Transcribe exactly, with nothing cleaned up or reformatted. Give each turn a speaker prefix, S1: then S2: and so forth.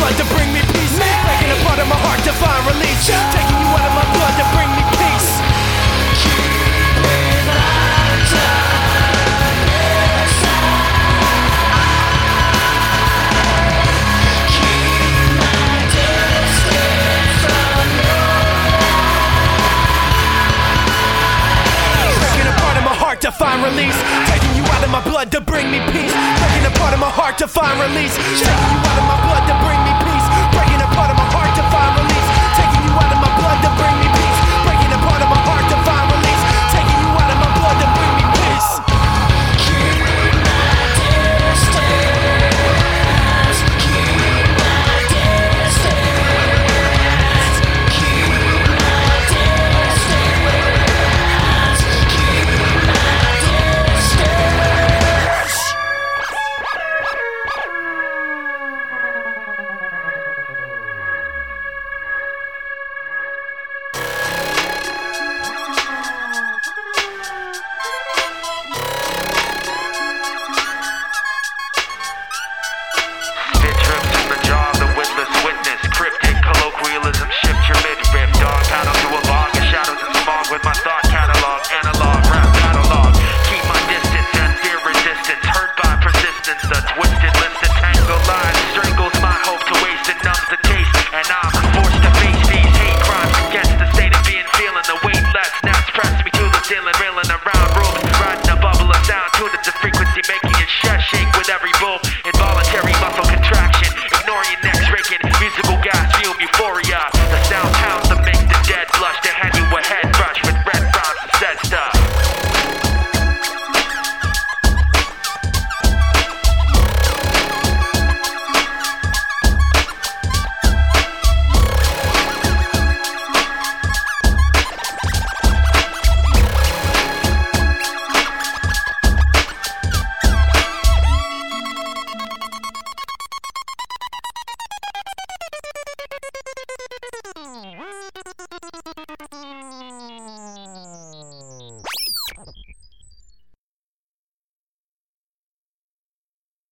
S1: blood to bring me peace. Breaking apart of my heart to find release. Taking you out of my blood to bring me peace. To find release, taking you out of my blood to bring me peace. Breaking apart of my heart to find release, taking you out of my blood to